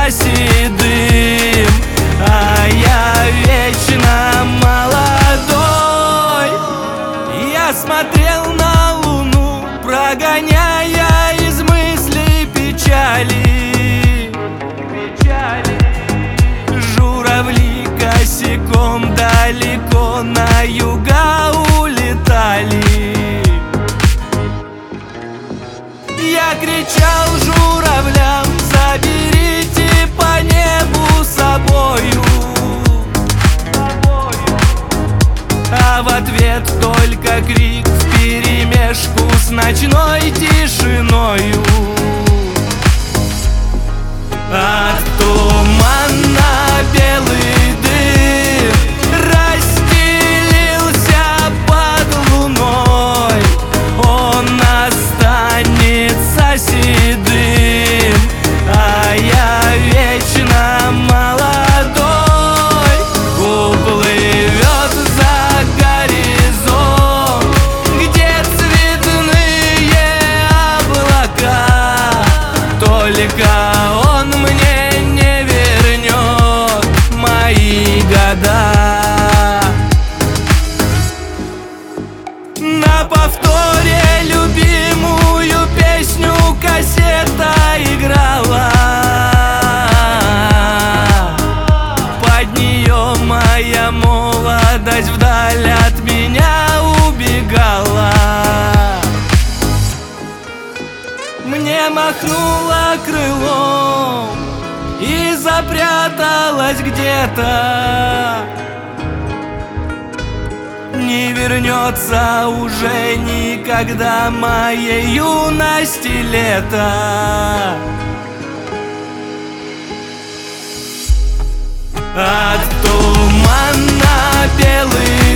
седым, а я вечно молодой. Я смотрел на луну, прогоняя из мыслей печали. Журавли косяком далеко на юга улетали. Я кричал журавлям: заберите по небу собою. А в ответ только крик вперемешку с ночной тишиною. От тумана белый дым расстелился под луной. Он останется седым, а я вечно молодой. Уплывет за горизонт, где цветные облака. Только он мне не вернет мои года. На повторе любимую песню кассета играла. Под нее моя молодость вдаль от меня убегала. Мне махнуло крылом и запряталась где-то. Не вернется уже никогда моей юности лето. От тумана белый